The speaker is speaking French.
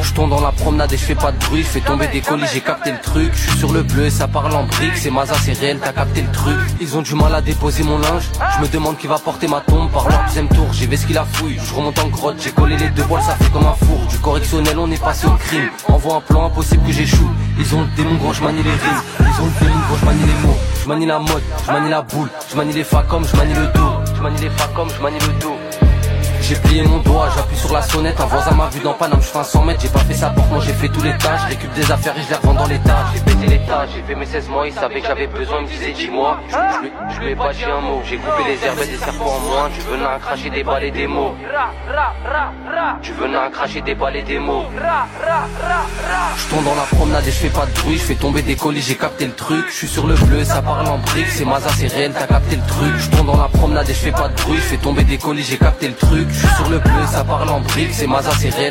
Je tombe dans la promenade et je fais pas de bruit, je fais tomber des colis, j'ai capté le truc. Je suis sur le bleu et ça parle en briques, c'est Maza, c'est réel, t'as capté le truc. Ils ont du mal à déposer mon linge, je me demande qui va porter ma tombe. Par leur deuxième tour, j'ai vu ce qu'il a fouille. Je remonte en grotte, j'ai collé les deux voiles, ça fait comme un four. Du correctionnel, on est passé au crime. Envoie un plan impossible que j'échoue. Ils ont le démon gros, je manie les rimes. Ils ont le démon gros, je manie les mots. Je manie la mode, je manie la boule. Je manie les facom, je manie le dos. Je manie les facom, je manie le dos. J'ai plié mon doigt, j'appuie sur la sonnette. Un voisin m'a vu dans Paname, je fais un 100 mètres. J'ai pas fait sa porte, moi j'ai fait tous les tas. Je récupère des affaires et je les revends dans l'état. J'ai pété l'état, j'ai fait mes 16 mois. Il savait que j'avais besoin, il me disait 10 mois. Je lui ai pas dit un mot, j'ai coupé les herbes et des serpents en moins. Tu venais à cracher des balles et des mots. Tu venais à cracher des balles et des mots. Je tombe dans la promenade et je fais pas de bruit. Je fais tomber des colis, j'ai capté le truc. Je suis sur le bleu, ça parle en briques. C'est Maza, c'est réel, t'as capté le truc. Je tombe dans la promenade et je fais pas de bruit. Je fais tomber des colis, j'ai capté le truc. Je suis sur le bleu, ça parle en briques. C'est Maza, c'est réel.